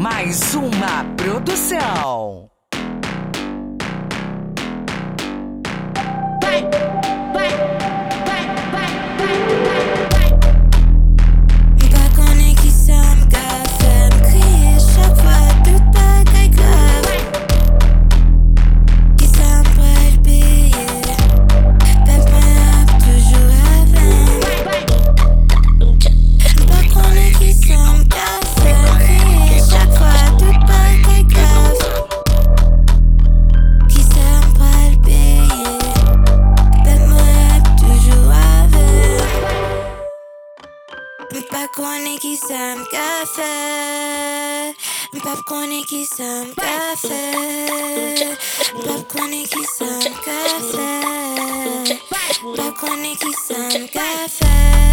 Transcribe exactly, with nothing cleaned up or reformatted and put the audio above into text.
mais uma produção. Vai, vai, vai, vai, vai, vai. Pas connexion, café, me crier chaque fois toute bataille grave. Qui s'empresse le billet, pep toujours avec. Pas connexion, café, me crier chaque fois toute bataille grave. Qui s'empresse le billet, pep toujours avec. Pas connais qui ça me café. Pas connais qui ça me café. Pas connais qui ça me café. Pas connais qui ça me café.